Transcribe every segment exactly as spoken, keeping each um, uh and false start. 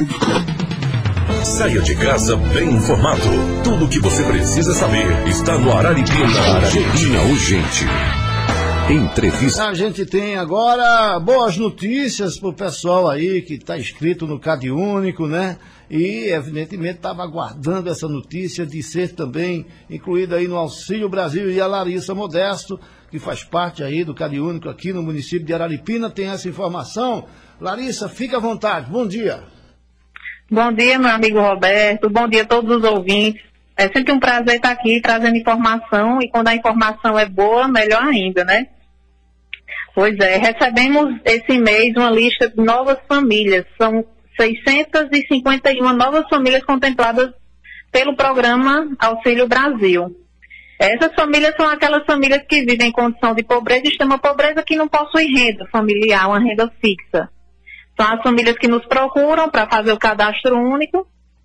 Saia de casa bem informado. Tudo o que você precisa saber está no Araripina. Araripina Urgente. Entrevista. A gente tem agora boas notícias para o pessoal aí que está inscrito no CadÚnico, né? E, evidentemente, estava aguardando essa notícia de ser também incluída aí no Auxílio Brasil. E a Larissa Modesto, que faz parte aí do CadÚnico aqui no município de Araripina, tem essa informação. Larissa, fica à vontade. Bom dia. Bom dia, meu amigo Roberto. Bom dia a todos os ouvintes. É sempre um prazer estar aqui trazendo informação, e quando a informação é boa, melhor ainda, né? Pois é, recebemos esse mês uma lista de novas famílias. São seiscentas e cinquenta e uma novas famílias contempladas pelo programa Auxílio Brasil. Essas famílias são aquelas famílias que vivem em condição de pobreza, extrema pobreza, que não possuem renda familiar, uma renda fixa. São as famílias que nos procuram para fazer o cadastro único,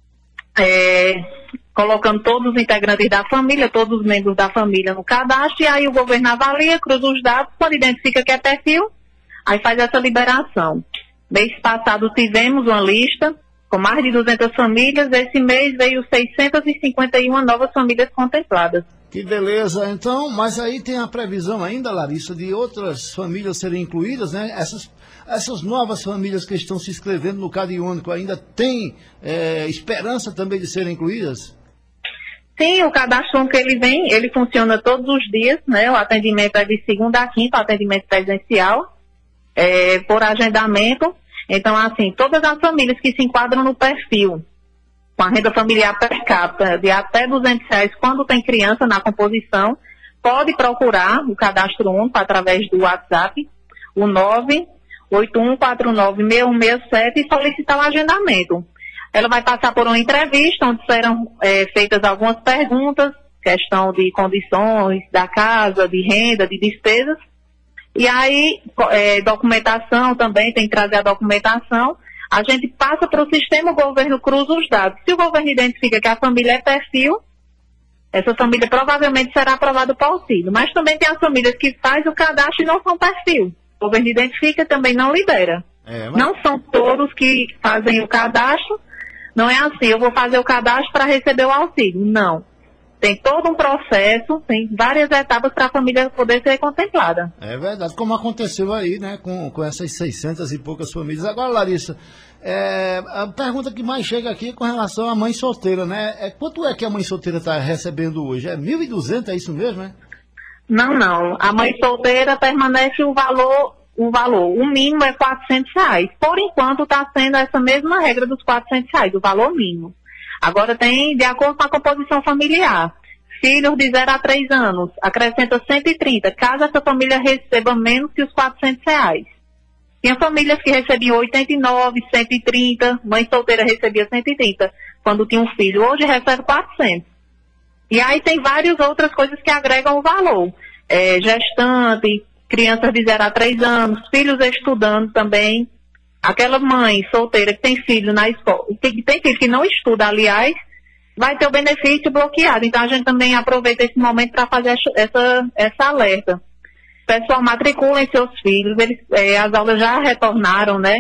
é, colocando todos os integrantes da família, todos os membros da família no cadastro, e aí o governo avalia, cruza os dados, quando identifica que é perfil, aí faz essa liberação. Mês passado tivemos uma lista com mais de duzentas famílias, esse mês veio seiscentas e cinquenta e uma novas famílias contempladas. Que beleza, então, mas aí tem a previsão ainda, Larissa, de outras famílias serem incluídas, né? Essas, essas novas famílias que estão se inscrevendo no CadÚnico ainda tem é, esperança também de serem incluídas? Sim, o cadastro que ele vem, ele funciona todos os dias, né? O atendimento é de segunda a quinta, o atendimento presencial, é, por agendamento. Então, assim, todas as famílias que se enquadram no perfil, com a renda familiar per capita de até duzentos reais, quando tem criança na composição, pode procurar o cadastro único através do WhatsApp, o nove oito um quatro nove seis um seis sete, e solicitar o agendamento. Ela vai passar por uma entrevista, onde serão é, feitas algumas perguntas, questão de condições da casa, de renda, de despesas, e aí é, documentação também, tem que trazer a documentação. A gente passa para o sistema, o governo cruza os dados. Se o governo identifica que a família é perfil, essa família provavelmente será aprovada para o auxílio. Mas também tem as famílias que fazem o cadastro e não são perfil. O governo identifica e também não libera. É, mas... Não são todos que fazem o cadastro. Não é assim, eu vou fazer o cadastro para receber o auxílio. Não. Tem todo um processo, tem várias etapas para a família poder ser contemplada. É verdade, como aconteceu aí, né, com, com essas seiscentas e poucas famílias. Agora, Larissa, é, a pergunta que mais chega aqui é com relação à mãe solteira, né? É, quanto é que a mãe solteira está recebendo hoje? É mil e duzentos, é isso mesmo, né? Não, não. A mãe solteira permanece o valor, o valor. O mínimo é quatrocentos reais. Por enquanto está sendo essa mesma regra dos quatrocentos reais, o valor mínimo. Agora tem, de acordo com a composição familiar, filhos de zero a três anos, acrescenta cento e trinta, caso essa família receba menos que os quatrocentos reais. Tinha famílias que recebiam oitenta e nove, cento e trinta, mãe solteira recebia cento e trinta, quando tinha um filho. Hoje recebe quatrocentos. E aí tem várias outras coisas que agregam o valor. É, gestante, crianças de zero a três anos, filhos estudando também. Aquela mãe solteira que tem filho na escola, que tem filho que não estuda, aliás, vai ter o benefício bloqueado. Então a gente também aproveita esse momento para fazer essa, essa alerta. Pessoal, matriculem seus filhos, eles, é, as aulas já retornaram, né?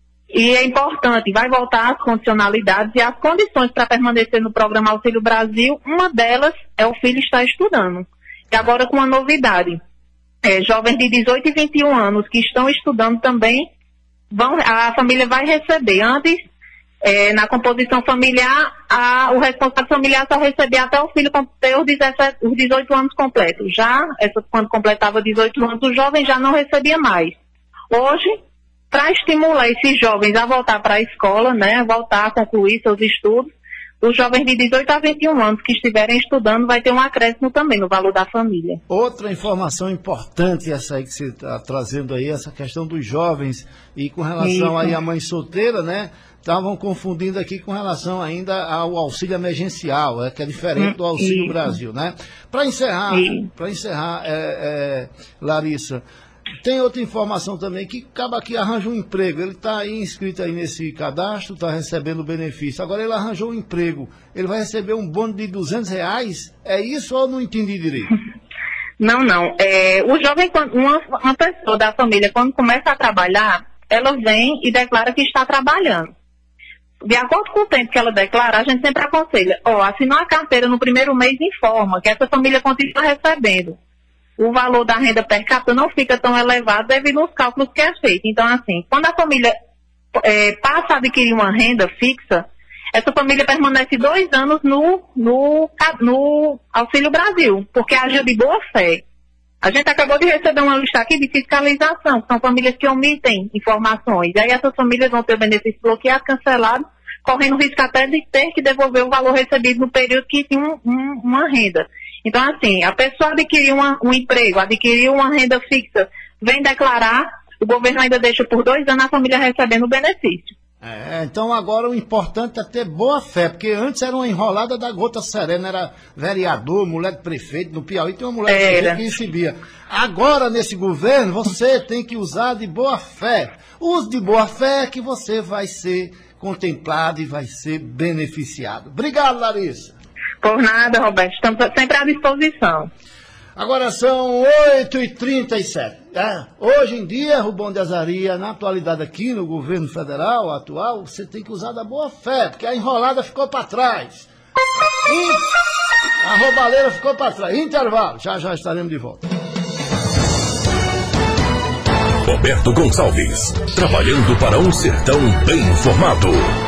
E é importante, vai voltar as condicionalidades e as condições para permanecer no programa Auxílio Brasil. Uma delas é o filho estar estudando. E agora com uma novidade, é, jovens de dezoito e vinte e um anos que estão estudando também, Vão, a família vai receber. Antes, é, na composição familiar, a, o responsável familiar só recebia até o filho ter os, dezessete, os dezoito anos completos. Já, essa, quando completava dezoito anos, o jovem já não recebia mais. Hoje, para estimular esses jovens a voltar para a escola, né, a voltar a concluir seus estudos, os jovens de dezoito a vinte e um anos que estiverem estudando vai ter um acréscimo também no valor da família. Outra informação importante essa aí que você está trazendo aí, essa questão dos jovens e com relação Isso. aí à mãe solteira, né? Estavam confundindo aqui com relação ainda ao auxílio emergencial, é, que é diferente do Auxílio Isso. Brasil, né? Para encerrar, para encerrar, é, é, Larissa, tem outra informação também, que acaba aqui arranja um emprego, ele está aí inscrito aí nesse cadastro, está recebendo o benefício, agora ele arranjou um emprego, ele vai receber um bônus de duzentos reais, é isso ou eu não entendi direito? Não, não, é, o jovem, uma, uma pessoa da família, quando começa a trabalhar, ela vem e declara que está trabalhando. de acordo com o tempo que ela declara, a gente sempre aconselha, ó, assinar a carteira no primeiro mês informa que essa família continua recebendo. O valor da renda per capita não fica tão elevado devido aos cálculos que é feito. Então, assim, quando a família é, passa a adquirir uma renda fixa, essa família permanece dois anos no, no, no Auxílio Brasil, porque agiu de boa fé. A gente acabou de receber uma lista aqui de fiscalização, que são famílias que omitem informações. E aí essas famílias vão ter o benefício bloqueado, cancelado, correndo risco até de ter que devolver o valor recebido no período que tinha um, um, uma renda. Então, assim, a pessoa adquiriu uma, um emprego, adquiriu uma renda fixa, vem declarar, o governo ainda deixa por dois anos a família recebendo o benefício. É, então agora o importante é ter boa fé, porque antes era uma enrolada da gota serena, era vereador, mulher de prefeito, no Piauí tem uma mulher de prefeito que recebia. Agora nesse governo você tem que usar de boa fé. Use de boa fé que você vai ser contemplado e vai ser beneficiado. Obrigado, Larissa. Por nada, Roberto, estamos sempre à disposição. Agora são oito e trinta e sete. É, hoje em dia, Rubão de Azaria, na atualidade aqui no governo federal atual, você tem que usar da boa fé, porque a enrolada ficou para trás. E a roubalheira ficou para trás. Intervalo, já já estaremos de volta. Roberto Gonçalves, trabalhando para um sertão bem informado.